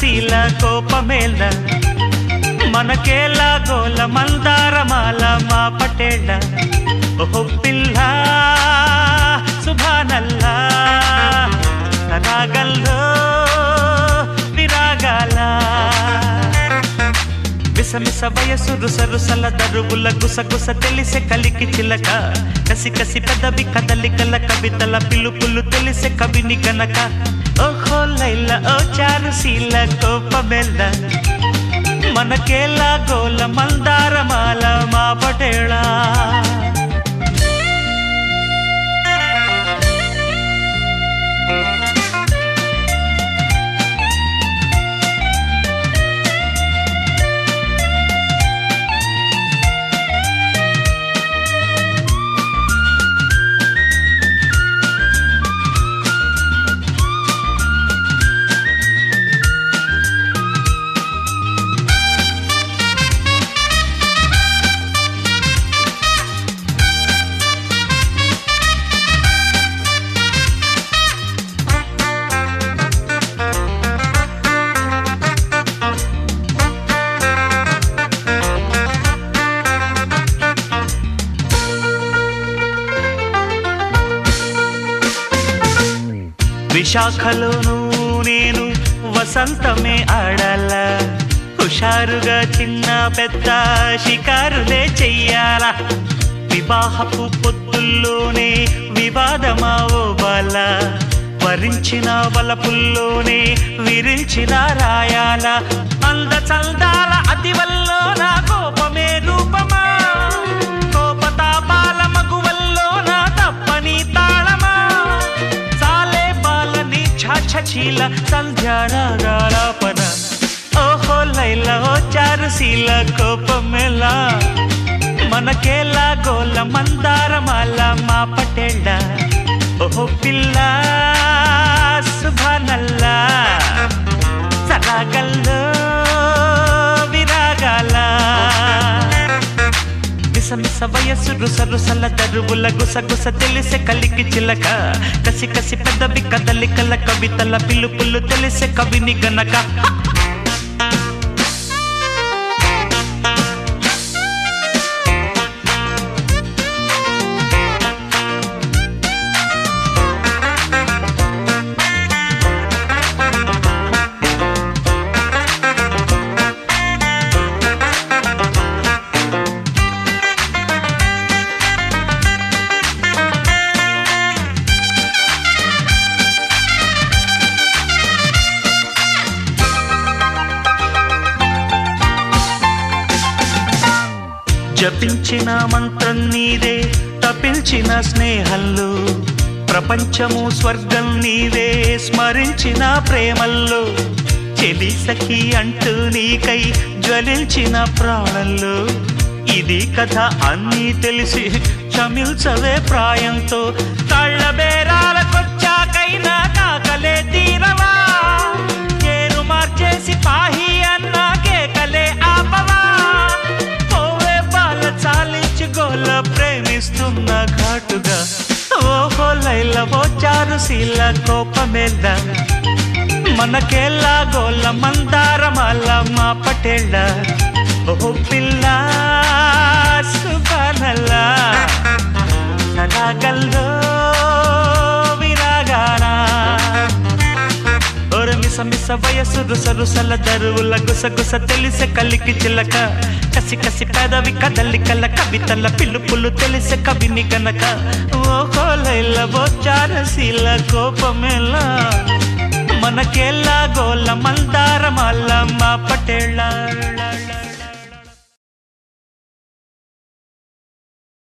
చారుశీల కోపమేళ మనకేలా గోల మందారమాల మా పటేళ్ళ ఓహో పిల్ల సుభానల్లా రాగల్లో విరాగాల మిసమిస వయసు రుసరుసల దరువుల గుసగుస తెలిసే కలికి చిలక కసి కసి పెదవి కదలికల కవితల పిలుపులు తెలిసే కవిని గనక ఓహో లైల ఓ చారుశీల కోపమేళ మనకేలా గోల మందారమాల మా పటేళ విశాఖలోను నేను వసంతమే ఆడాల హుషారుగా చిన్న పెద్ద షికారులే చెయ్యాల వివాహపు పొద్దుల్లోనే వివాదమా ఓ బాల వరించిన వలపుల్లోనే విరించిన రాయాల అంద చల్దాల అతివల్లో నా కోపమే రూపమా కోపతాపాల మగువల్లో నా తప్పని తాళమా చీల సంధ్యారాగాలాపన ఓహో లైల ఓ చారుశీల కోపమేళ మనకేలా గోల మందారమాల మా పటేళ్ళ ఓహో పిల్ల సుభానల్లా సరాగల్లో విరాగాల మిసమిస వయసు రుసరుసల దరువుల గుసగుస తెలిసే కలికి చిలక కసి కసి పెదవి కదలికల కవితల పిలుపులు తెలిసే కవిని గనక జపించిన మంత్రం నీదే తపించిన స్నేహంలో ప్రపంచము స్వర్గం నీవే స్మరించిన ప్రేమల్లో చెలి సఖి అంటూ నీకై జ్వలించిన ప్రాణంలో ఇది కథ అన్నీ తెలిసి క్షమించవే ప్రాయంతో కళ్ళ బేరాలకొచ్చాకైనా కాకలే తీరవా కేరు మార్చేసి పాహి అన్న కేకలే ఆపవా చాలించి గోల ప్రేమిస్తున్న ఘాటుగా ఓహో లైల ఓ చారుశీల కోపమేళ మనకేలా గోల మందారమాల మా పటేళ్ళ ఓహో పిల్ల సుభానల్లా రాగల్లో విరాగాల మిసమిస వయసు రుసరుసల దరువుల గుసగుస తెలిసే కలికి చిలక కసి కసి పెదవి కదలికల కవితల పిలుపులు తెలిసే కవిని గనక ఓహో లైల ఓ చారుశీల కోపమేళ మనకేలా గోల మందారమాల మా పటేళ్ళ